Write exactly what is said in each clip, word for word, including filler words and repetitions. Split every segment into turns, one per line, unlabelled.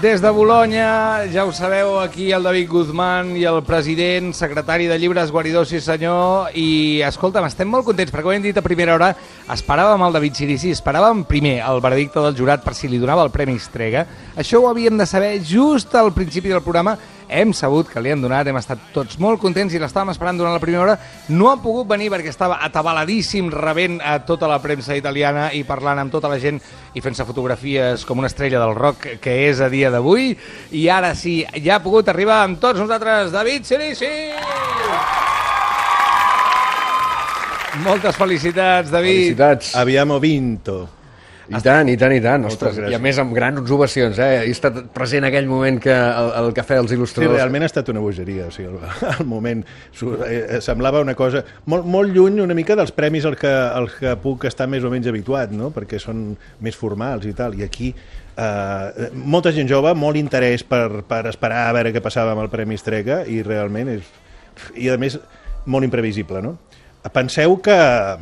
Des de Bolonya, ja ho sabeu, aquí el David Guzmán i el president, secretari de Llibres Guaridó, sí senyor, i escolta'm, estem molt contents, perquè ho hem dit a primera hora, esperàvem el David Cirici, esperàvem primer el veredicte del jurat per si li donava el Premi Estrega. Això ho havíem de saber just al principi del programa, hem sabut que li han donat, hem estat tots molt contents i l'estàvem esperant durant la primera hora. No ha pogut venir perquè estava atabaladíssim rebent a tota la premsa italiana i parlant amb tota la gent i fent-se fotografies com una estrella del rock que és a dia d'avui. I ara sí, ja ha pogut arribar amb tots nosaltres, David Cirici! Moltes felicitats, David.
Felicitats.
Abbiamo vinto.
I tant, i tant, i tant. Ostres, i a més amb grans ovacions, eh? He estat present aquell moment que el, el cafè dels il·lustradors...
Sí, realment ha estat una bogeria, o sigui, el, el moment eh, semblava una cosa molt, molt lluny una mica dels premis al que, al que puc estar més o menys habituat, no? Perquè són més formals i tal, i aquí eh, molta gent jove, molt interès per, per esperar a veure què passava amb el Premi Estrega, i realment és... i a més molt imprevisible, no? Penseu que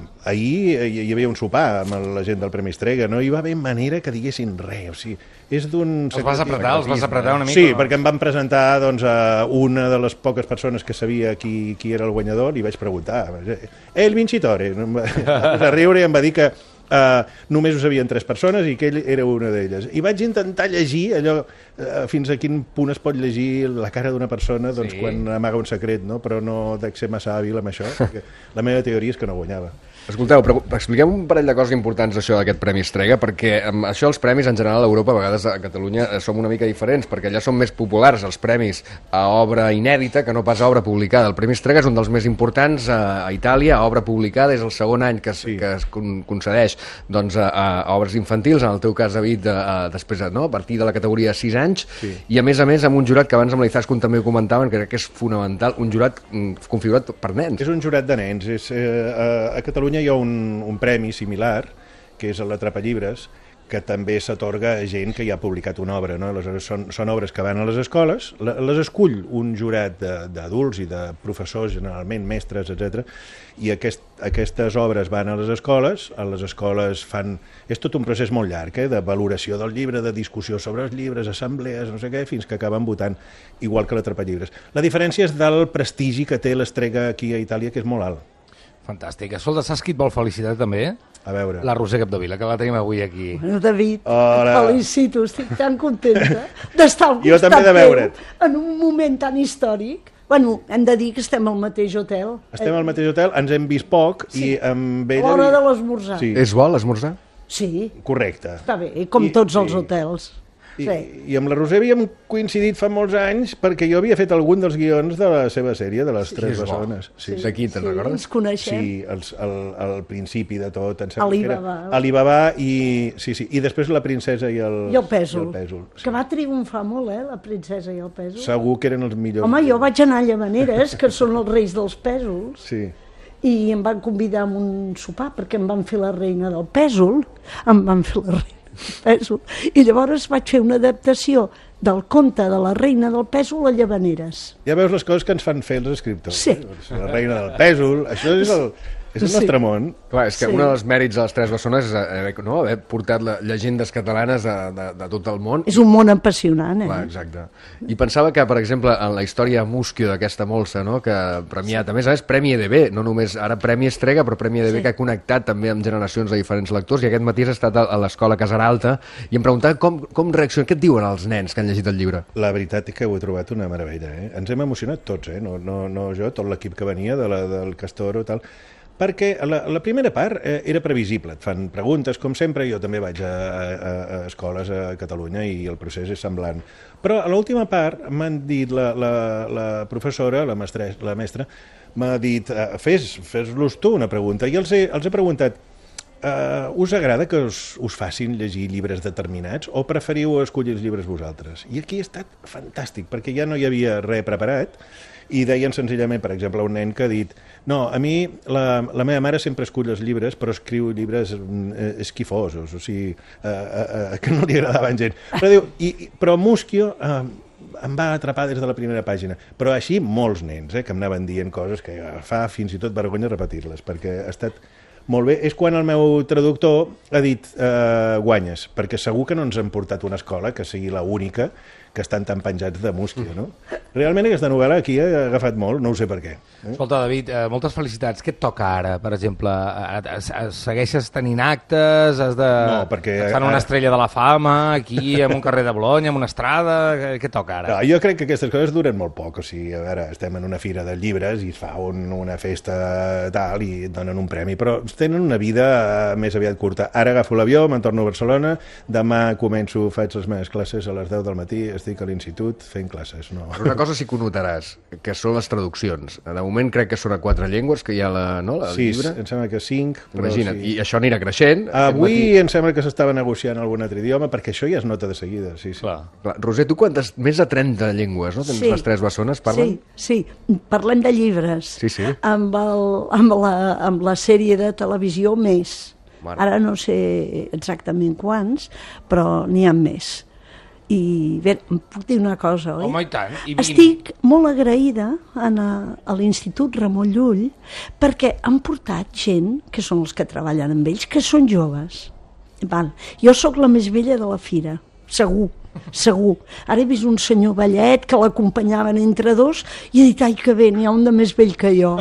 ahir hi havia un sopar amb la gent del Premi Estrega, no hi va haver manera que diguessin res, o sigui, és d'un...
Els vas apretar, els vas apretar una mica?
Sí, perquè em van presentar doncs, a una de les poques persones que sabia qui, qui era el guanyador i vaig preguntar, eh, el vincitore, a riure i em va dir que Uh, només ho sabien tres persones i que ell era una d'elles. I vaig intentar llegir allò, uh, fins a quin punt es pot llegir la cara d'una persona doncs, sí. Quan amaga un secret, no? Però no dec ser massa hàbil amb això, perquè la meva teoria és que no guanyava.
Escolteu, però expliquem un parell de coses importants d'això d'aquest Premi Estrega, perquè amb això els premis en general a Europa, a vegades a Catalunya, som una mica diferents, perquè allà són més populars els premis a obra inèdita que no pas a obra publicada. El Premi Estrega és un dels més importants a, a Itàlia, a obra publicada, és el segon any que es, sí. que es con concedeix doncs, a, a obres infantils, en el teu cas, David, a, a, després, no? A partir de la categoria de sis anys, sí. I a més a més amb un jurat que abans amb l'Izaskun també ho comentaven, que crec que és fonamental, un jurat configurat per nens.
És un jurat de nens. És, eh, a Catalunya hi ha un, un premi similar, que és l'Atrapallibres, que també s'atorga a gent que ja ha publicat una obra, no? Aleshores, són, són obres que van a les escoles, les escull un jurat d'adults i de professors, generalment mestres, etcètera, i aquest, aquestes obres van a les escoles, a les escoles fan... És tot un procés molt llarg, eh? De valoració del llibre, de discussió sobre els llibres, assemblees, no sé què, fins que acaben votant, igual que l'Atrapallibres. La diferència és del prestigi que té l'Estrega aquí a Itàlia, que és molt alt.
Fantàstic. Escolta, saps qui et vol felicitar també?
A veure.
La Roser Capdevila, que la tenim avui aquí.
Bueno, David,
Hola.
et felicito, estic tan contenta d'estar al
Jo
costat
també de veure't.
teu en un moment tan històric. Bueno, hem de dir que estem al mateix hotel.
Estem al mateix hotel, ens hem vist poc,
Sí.
i amb
A
ella...
l'hora de l'esmorzar.
Sí.
És bo l'esmorzar?
Sí,
Correcte.
està bé, com
I-
tots els
sí.
hotels.
I,
Sí.
I amb la Roser havíem coincidit fa molts anys perquè jo havia fet algun dels guions de la seva sèrie, de les tres
és bo.
bessones. Sí,
De qui, te'n
Sí,
recordes?
ens coneixem.
sí els, el, el principi de tot. Em sembla que era
Alibaba.
Alibaba i, sí, sí, i després la princesa i el,
I el pèsol.
i el pèsol, sí.
Que va triomfar molt, eh, la princesa i el pèsol.
Segur que eren els millors.
Home, jo vaig anar a Llavaneres, que són els reis dels pèsols,
Sí.
i em van convidar a un sopar perquè em van fer la reina del pèsol, em van fer la reina del pèsol, i llavors vaig fer una adaptació del conte de la reina del pèsol a Llavaneres.
Ja veus les coses que ens fan fer els escriptors.
Sí.
Eh? La reina del pèsol, això és el, és el
Sí.
nostre món.
Clar, és que
Sí.
un dels mèrits de les Tres Bessones és haver, no, haver portat la, llegendes catalanes de, de, de tot el món.
És un món apassionant, eh?
Clar, exacte. I pensava que, per exemple, en la història Muschio d'aquesta molsa, no?, que premiat, a més a més, Premi E D B, no només ara Premi Estrega, però Premi E D B
Sí.
que ha connectat també amb generacions de diferents lectors, i aquest matí has estat a, a l'escola Casaralta i em preguntava com, com reaccionen, què et diuen els nens que han llegit el llibre?
La veritat és que ho he trobat una meravella. Eh? Ens hem emocionat tots, eh? no, no, no jo, tot l'equip que venia de la, del Castor o tal, perquè la, la primera part eh, era previsible. Et fan preguntes, com sempre, jo també vaig a, a, a escoles a Catalunya i el procés és semblant. Però a l'última part m'han dit la, la, la professora, la, mestre, la mestra, m'ha dit, eh, fes, fes-los tu una pregunta. I els he, els he preguntat, Uh, us agrada que us, us facin llegir llibres determinats o preferiu escollir els llibres vosaltres? I aquí ha estat fantàstic, perquè ja no hi havia res preparat i deien senzillament, per exemple, un nen que ha dit no, a mi la, la meva mare sempre escull els llibres, però escriu llibres eh, esquifosos, o sigui, eh, eh, eh, que no li agradaven gens. Però, diu, i, però Muschio eh, em va atrapar des de la primera pàgina. Però així molts nens, eh, que em anaven dient coses que fa fins i tot vergonya repetir-les, perquè ha estat molt bé, és quan el meu traductor ha dit eh, guanyes, perquè segur que no ens han portat una escola que sigui la única que estan tan penjats de música, no? Realment aquesta novel·la aquí ha agafat molt, no ho sé per què. Eh?
Escolta, David, eh, moltes felicitats. Què et toca ara, per exemple? Eh, eh, segueixes tenint actes? Has de...
No, perquè...
Estar en una estrella de la fama, aquí, en un carrer de Bolonya, en una estrada... Què, què toca ara?
No, jo crec que aquestes coses duren molt poc. O sigui, a veure, estem en una fira de llibres i es fa un, una festa tal i et donen un premi, però tenen una vida eh, més aviat curta. Ara agafo l'avió, me'n torno a Barcelona, demà començo, faig les meves classes a les deu del matí, estic a l'institut fent classes. No.
Una cosa sí que ho notaràs, que són les traduccions. De moment crec que són a quatre llengües, que hi ha la, no, la
Sis,
llibre.
em sembla que cinc. Però
Imagina't,
sí.
i això anirà creixent.
Avui
matí...
em sembla que s'estava negociant algun altre idioma, perquè això ja es nota de seguida. Sí, sí.
Clar.
Clar, Roser, tu quantes? Més de trenta llengües, no? Tens
Sí.
les tres bessones, parlen?
Sí, sí, parlem de llibres.
Sí, sí.
Amb, el, amb, la, amb la sèrie de televisió més.
Mare.
Ara no sé exactament quants, però n'hi ha més. I bé, em puc dir una cosa, oi?
Home, i tant. I vint.
Estic molt agraïda a, a l'Institut Ramon Llull perquè han portat gent, que són els que treballen amb ells, que són joves. Val. Jo sóc la més vella de la fira, segur. Segur. Ara he vist un senyor vellet que l'acompanyaven entre dos i he dit, ai que bé, n'hi ha un de més vell que jo.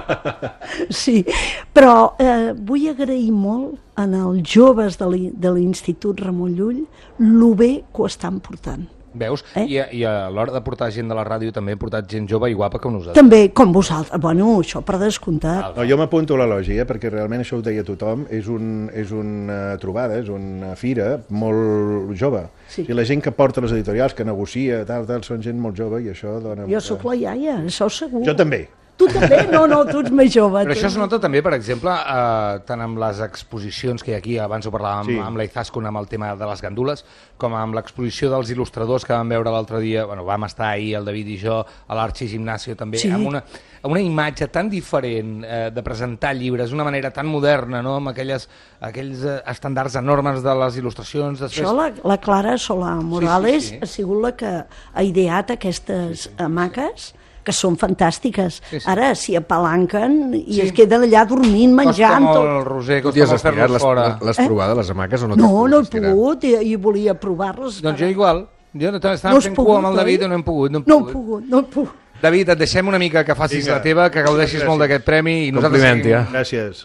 Sí, però eh, vull agrair molt en els joves de l'Institut Ramon Llull lo bé que ho estan portant.
Veus?
Eh?
I, I a l'hora de portar gent de la ràdio també he portat gent jove i guapa com nosaltres.
També, com vosaltres. Bueno, això per descomptat.
No, jo m'apunto a l'elogi, eh, perquè realment això ho deia tothom, és, un, és una trobada, és una fira molt jove.
Sí.
I la gent que porta les editorials, que negocia, tal, tal, són gent molt jove i això dona...
Jo sóc la iaia, això segur.
Jo també.
Tu també? No, no, tu ets més jove.
Però
tu.
això es nota també, per exemple, eh, tant amb les exposicions que hi ha aquí, abans ho parlàvem
Sí.
amb, amb la Izaskun, amb el tema de les gandules, com amb l'exposició dels il·lustradors que vam veure l'altre dia, bueno, vam estar ahir, el David i jo, a l'Arxi Gimnasio també,
Sí.
amb, una, amb una imatge tan diferent eh, de presentar llibres, una manera tan moderna, no?, amb aquelles, aquells eh, estàndards enormes de les il·lustracions. Després...
Això la, la Clara Solà Morales
Sí, sí, sí.
ha sigut la que ha ideat aquestes sí, sí. hamaques que són fantàstiques.
Sí, sí.
Ara s'hi apalanquen i
Sí.
es queden allà dormint, menjant.
Costa
tot.
molt, Roser,
Tu
costa
t'hi has
molt
estirat?
fer-los
L'has
fora.
l'has
Eh?
provada, les hamaques, o no?
No,
t'has
no he
estirar?
pogut i, i volia provar-les.
Doncs
però
jo igual. Jo també estava
no has
fent
pogut,
cua amb el David
oi?
i no hem pogut. No hem
No he
pogut.
pogut, no he pogut.
David, et deixem una mica que facis
Vinga.
la teva, que gaudeixis
Gràcies.
molt d'aquest premi i nosaltres
Compliment,
seguim,
ja.
Gràcies.